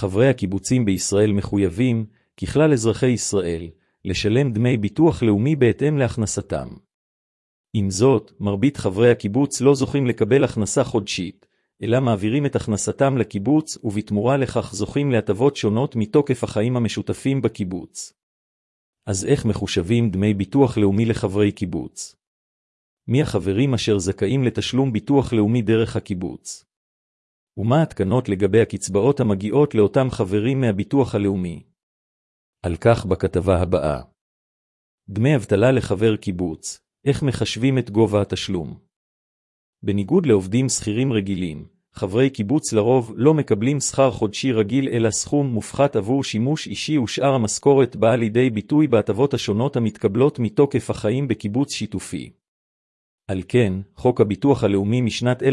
חברי הקיבוצים בישראל מחויבים, ככלל אזרחי ישראל, לשלם דמי ביטוח לאומי בהתאם להכנסתם. עם זאת, מרבית חברי הקיבוץ לא זוכים לקבל הכנסה חודשית, אלא מעבירים את הכנסתם לקיבוץ ובתמורה לכך זוכים להטבות שונות מתוקף החיים המשותפים בקיבוץ. אז איך מחושבים דמי ביטוח לאומי לחברי קיבוץ? מי החברים אשר זכאים לתשלום ביטוח לאומי דרך הקיבוץ? ומה התקנות לגבי הקצבאות המגיעות לאותם חברים מהביטוח הלאומי? על כך בכתבה הבאה. דמי אבטלה לחבר קיבוץ, איך מחשבים את גובה התשלום? בניגוד לעובדים שכירים רגילים, חברי קיבוץ לרוב לא מקבלים שכר חודשי רגיל אלא סכום מופחת עבור שימוש אישי ושאר המשכורת באה לידי ביטוי בהטבות השונות המתקבלות מתוקף החיים בקיבוץ שיתופי. על כן, חוק הביטוח הלאומי משנת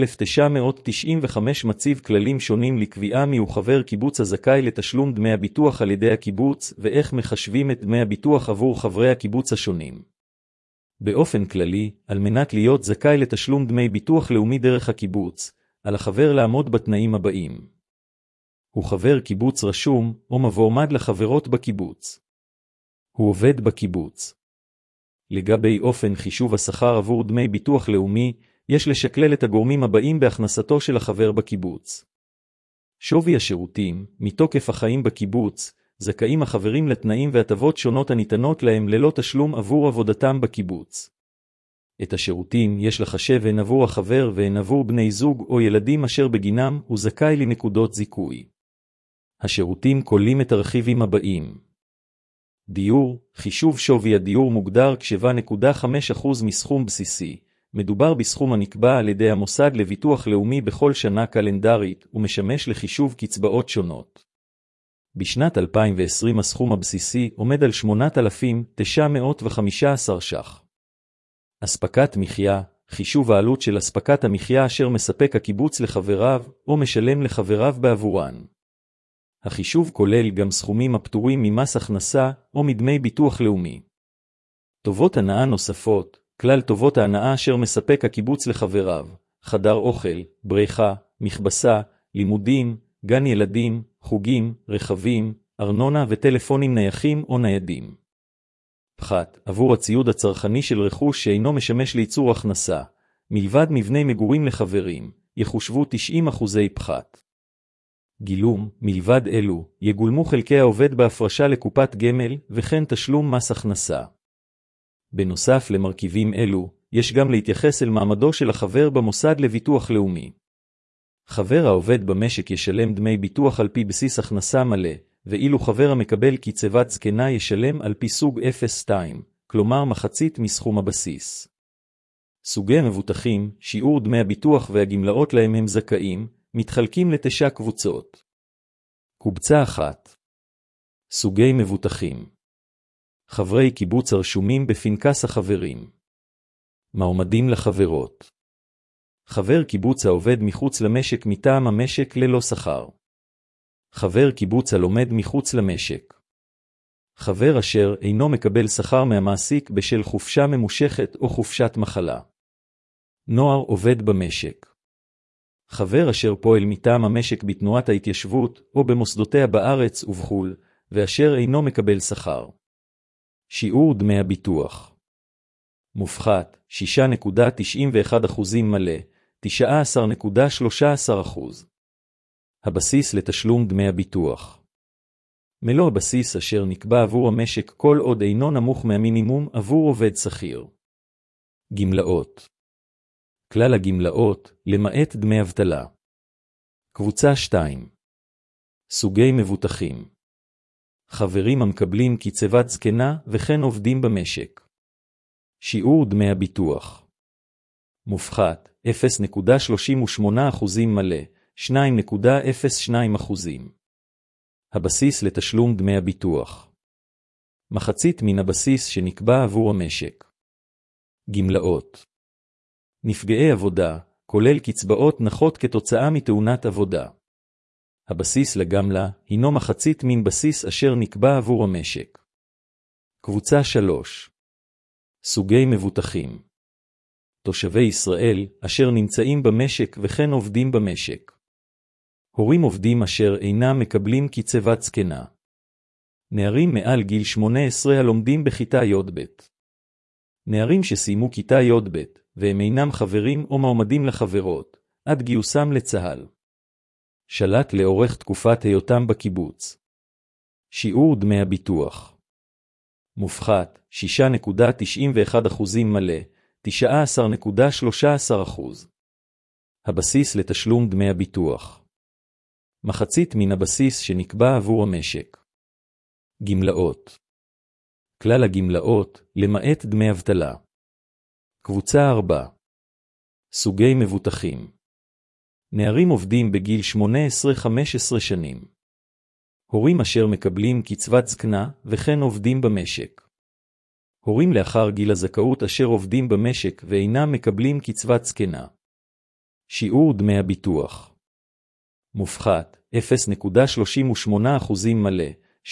1995 מציב כללים שונים לקביעה מיהו חבר קיבוץ הזכאי לתשלום דמי הביטוח על ידי הקיבוץ ואיך מחשבים את דמי הביטוח עבור חברי הקיבוץ השונים. באופן כללי, על מנת להיות זכאי לתשלום דמי ביטוח לאומי דרך הקיבוץ, על החבר לעמוד בתנאים הבאים. הוא חבר קיבוץ רשום או מבועמד לחברות בקיבוץ. הוא עובד בקיבוץ. לגבי אופן חישוב השכר עבור דמי ביטוח לאומי, יש לשקלל את הגורמים הבאים בהכנסתו של החבר בקיבוץ. שווי השירותים, מתוקף החיים בקיבוץ, זכאים החברים לתנאים והטבות שונות הניתנות להם ללא תשלום עבור עבודתם בקיבוץ. את השירותים יש לחשב הן עבור החבר והן עבור בני זוג או ילדים אשר בגינם הוא זכאי לנקודות זיכוי. השירותים כוללים את הרכיבים הבאים. דיור, חישוב שווי הדיור מוגדר כ7.5% מסכום בסיסי. מדובר בסכום הנקבע על ידי המוסד לביטוח לאומי בכל שנה קלנדרית ומשמש לחישוב קצבאות שונות. בשנת 2020 הסכום הבסיסי עומד על 8,915 ש"ח. אספקת מחיה, חישוב העלות של אספקת המחיה אשר מספק הקיבוץ לחבריו או משלם לחבריו בעבורן. החישוב כולל גם סכומים הפטורים ממס הכנסה או מדמי ביטוח לאומי. טובות הנאה נוספות, כלל טובות ההנאה אשר מספק הקיבוץ לחבריו, חדר אוכל, בריכה, מכבסה, לימודים, גן ילדים, חוגים, רכבים, ארנונה וטלפונים נייחים או ניידים. פחת, עבור הציוד הצרכני של רכוש שאינו משמש לייצור הכנסה, מלבד מבני מגורים לחברים, יחושבו 90% פחת. גילום, מלבד אלו, יגולמו חלקי העובד בהפרשה לקופת גמל וכן תשלום מס הכנסה. בנוסף למרכיבים אלו, יש גם להתייחס אל מעמדו של החבר במוסד לביטוח לאומי. חבר העובד במשק ישלם דמי ביטוח על פי בסיס הכנסה מלא, ואילו חבר המקבל קצבת זקנה ישלם על פי סוג 02, כלומר מחצית מסכום הבסיס. סוגי מבוטחים, שיעור דמי הביטוח והגמלאות להם הם זכאים, מתחלקים ל9 קבוצות. קבוצה 1. סוגי מבוטחים. חברי קיבוץ הרשומים בפנקס החברים. מועמדים לחברות. חבר קיבוץ העובד מחוץ למשק מטעם המשק ללא שכר. חבר קיבוץ הלומד מחוץ למשק. חבר אשר אינו מקבל שכר מהמעסיק בשל חופשה ממושכת או חופשת מחלה. נוער עובד במשק. חבר אשר פועל מטעם המשק בתנועת ההתיישבות או במוסדותיה בארץ ובחול, ואשר אינו מקבל שכר. שיעור דמי הביטוח. מופחת, 6.91% מלא, 19.13%. הבסיס לתשלום דמי הביטוח. מלוא הבסיס אשר נקבע עבור המשק כל עוד אינו נמוך מהמינימום עבור עובד שכיר. גמלאות. כלל הגמלאות, למעט דמי אבטלה. קבוצה 2. סוגי מבוטחים. חברים המקבלים קצבת זקנה וכן עובדים במשק. שיעור דמי הביטוח. מופחת, 0.38% מלא, 2.02%. הבסיס לתשלום דמי הביטוח. מחצית מן הבסיס שנקבע עבור המשק. גמלאות. נפגעי עבודה, כולל קצבאות נכות כתוצאה מתאונת עבודה. הבסיס לגמלה הינו מחצית מן בסיס אשר נקבע עבור המשק. קבוצה 3. סוגי מבוטחים. תושבי ישראל אשר נמצאים במשק וכן עובדים במשק. הורים עובדים אשר אינם מקבלים קצבת זקנה. נערים מעל גיל 18 הלומדים בכיתה י"ב. נערים שסיימו כיתה י"ב, והם אינם חברים או מועמדים לחברות, עד גיוסם לצה"ל. שלט לאורך תקופת היותם בקיבוץ. שיעור דמי הביטוח. מופחת, 6.91% מלא, 19.13%. הבסיס לתשלום דמי הביטוח. מחצית מן הבסיס שנקבע עבור המשק. גמלאות. כלל הגמלאות, למעט דמי אבטלה. קבוצה 4. סוגי מבוטחים. נערים עובדים בגיל 18-15 שנים. הורים אשר מקבלים קצבת זקנה וכן עובדים במשק. הורים לאחר גיל הזכאות אשר עובדים במשק ואינם מקבלים קצבת זקנה. שיעור דמי הביטוח. מופחת, 0.38% מלא,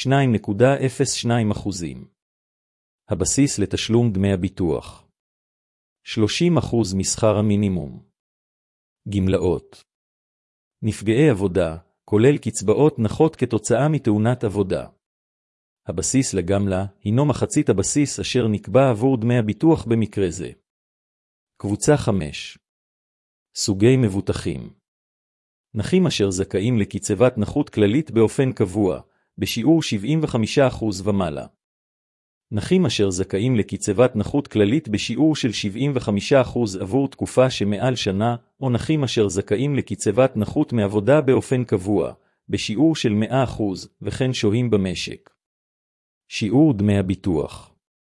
2.02%. הבסיס לתשלום דמי הביטוח. 30% משכר המינימום. גמלאות. נפגעי עבודה, כולל קצבאות נכות כתוצאה מתאונת עבודה. הבסיס לגמלה הינו מחצית הבסיס אשר נקבע עבור דמי הביטוח במקרה זה. קבוצה 5. סוגי מבוטחים. נכים אשר זכאים לקצבת נכות כללית באופן קבוע, בשיעור 75% ומעלה. נכים אשר זכאים לקצבת נכות כללית בשיעור של 75% עבור תקופה שמעל שנה, או נכים אשר זכאים לקצבת נכות מעבודה באופן קבוע, בשיעור של 100%, וכן שוהים במשק. שיעור דמי הביטוח.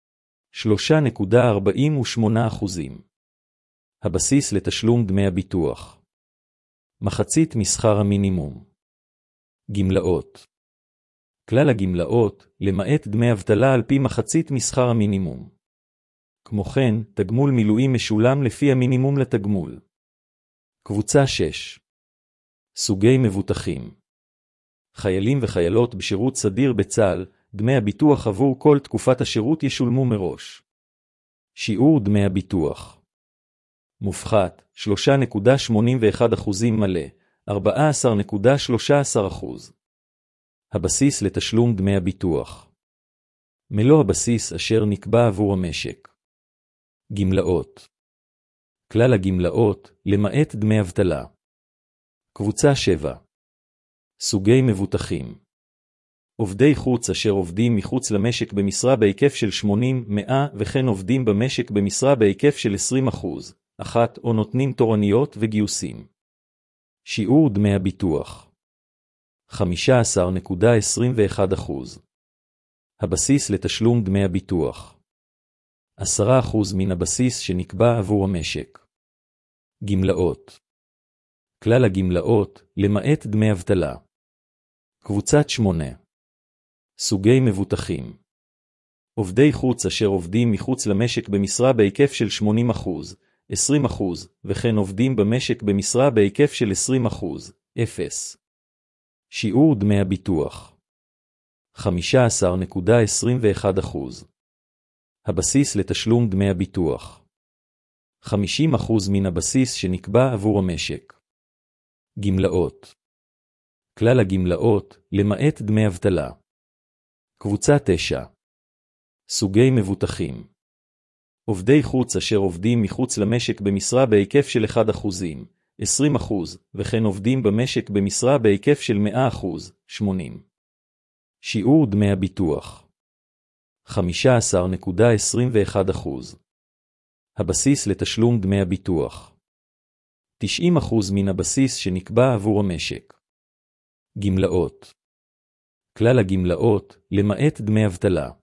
3.48%. הבסיס לתשלום דמי הביטוח. מחצית משכר המינימום. גמלאות. כלל הגמלאות, למעט דמי אבטלה על פי מחצית משכר המינימום. כמו כן, תגמול מילואים משולם לפי המינימום לתגמול. קבוצה 6. סוגי מבוטחים. חיילים וחיילות בשירות סדיר בצה"ל, דמי הביטוח עבור כל תקופת השירות ישולמו מראש. שיעור דמי הביטוח. מופחת, 3.81% מלא, 14.13%. הבסיס לתשלום דמי הביטוח. מלוא הבסיס אשר נקבע עבור המשק. גמלאות. כלל הגמלאות, למעט דמי אבטלה. קבוצה 7. סוגי מבוטחים. עובדי חוץ אשר עובדים מחוץ למשק במשרה בהיקף של 80-100 וכן עובדים במשק במשרה בהיקף של 20%, אחת או נותנים תורניות וגיוסים. שיעור דמי הביטוח. 15.21%. הבסיס לתשלום דמי הביטוח. 10% מן הבסיס שנקבע עבור המשק. גמלאות. כלל הגמלאות, למעט דמי אבטלה. קבוצת 8. סוגי מבוטחים. עובדי חוץ אשר עובדים מחוץ למשק במשרה בהיקף של 80%, 20%, וכן עובדים במשק במשרה בהיקף של 20%, 0. שיעור דמי הביטוח. 15.21%. הבסיס לתשלום דמי הביטוח. 50% מן הבסיס שנקבע עבור המשק. גמלאות. כלל הגמלאות, למעט דמי אבטלה. קבוצה 9. סוגי מבוטחים. עובדי חוץ אשר עובדים מחוץ למשק במשרה בהיקף של 1%, 20%, וכן עובדים במשק במשרה בהיקף של 100%, 80. שיעור דמי הביטוח. 15.21%. הבסיס לתשלום דמי הביטוח. 90% מן הבסיס שנקבע עבור המשק. גמלאות. כלל הגמלאות, למעט דמי אבטלה.